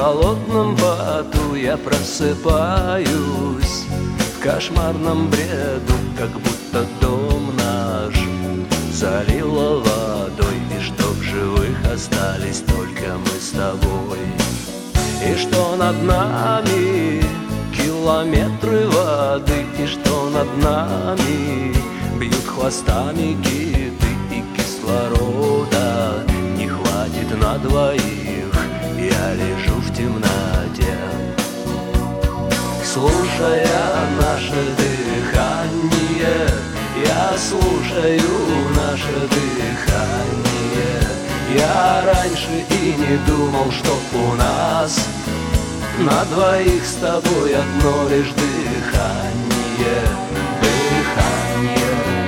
холодном поту я просыпаюсь в кошмарном бреду, как будто дом наш залило водой, и что в живых остались только мы с тобой. И что над нами километры воды, и что над нами бьют хвостами киты, и кислорода не хватит на двоих. Я лежу в темноте, слушая наше дыхание. Я слушаю наше дыхание. Я раньше и не думал, что у нас на двоих с тобой одно лишь дыхание. Дыхание.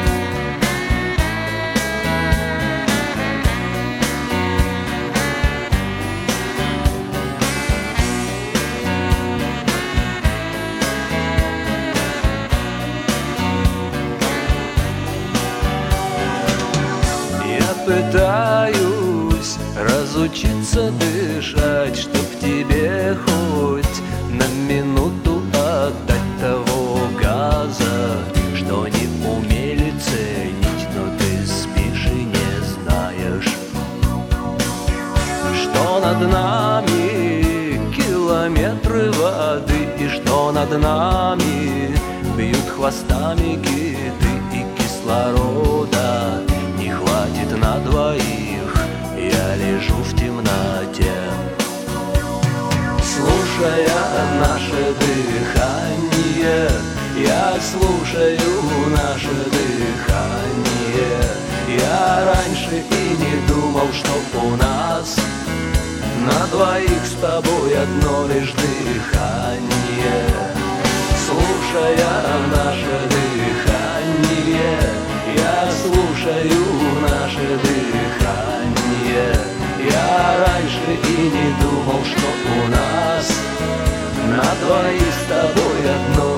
Пытаюсь разучиться дышать, чтоб тебе хоть на минуту отдать того газа, что не умели ценить, но ты спишь и не знаешь, что над нами километры воды, и что над нами бьют хвостами киты, и кислорода не хватит на двоих. Я лежу в темноте, слушая наше дыхание. Я слушаю наше дыхание. Я раньше и не думал, что у нас на двоих с тобой одно лишь дыхание. Слушая наше дыхание, я слушаю наше дыхание. Я раньше и не думал, что у нас на двоих с тобой одно